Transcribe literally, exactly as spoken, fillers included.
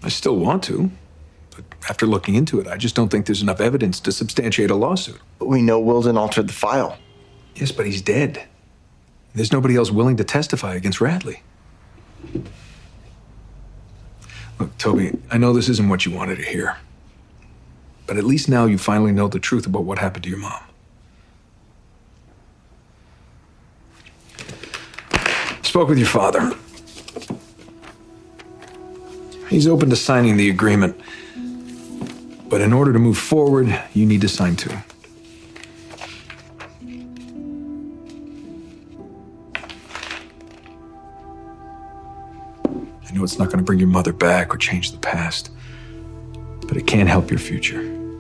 I still want to. But after looking into it, I just don't think there's enough evidence to substantiate a lawsuit. But we know Wilden altered the file. Yes, but he's dead. There's nobody else willing to testify against Radley. Look, Toby, I know this isn't what you wanted to hear. But at least now you finally know the truth about what happened to your mom. Spoke with your father. He's open to signing the agreement. But in order to move forward, you need to sign too. I know it's not going to bring your mother back or change the past, but it can help your future.